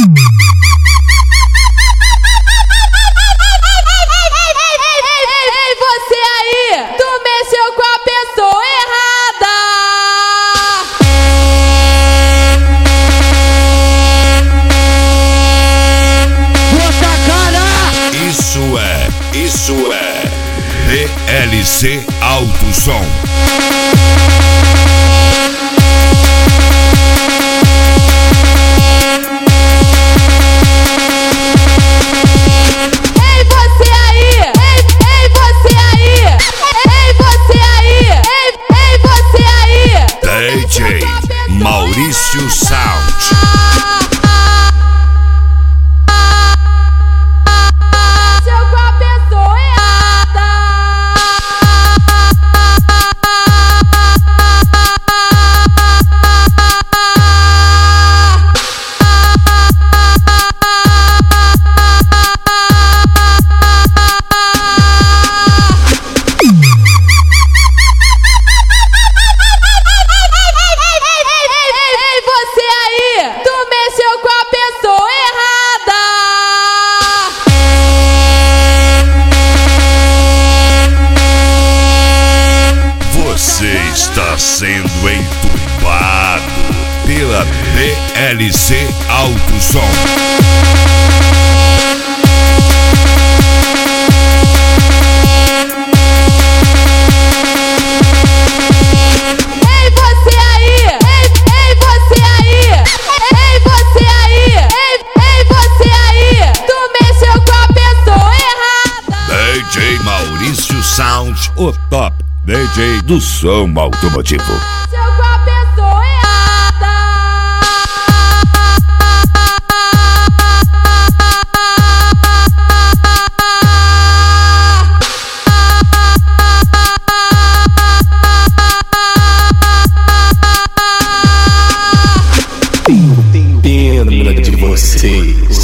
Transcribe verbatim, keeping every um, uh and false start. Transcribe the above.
Você aí, tu mexeu com a pessoa errada. Bota a cara! Isso é, isso é D L C Alto Som. D J Maurício Sound. Mexeu com a pessoa errada. Você está sendo entubado pela D L C Alto Som. D J Maurício Sound, o top D J do som automotivo. Mexeu com a pessoa errada. Tenho pena de vocês.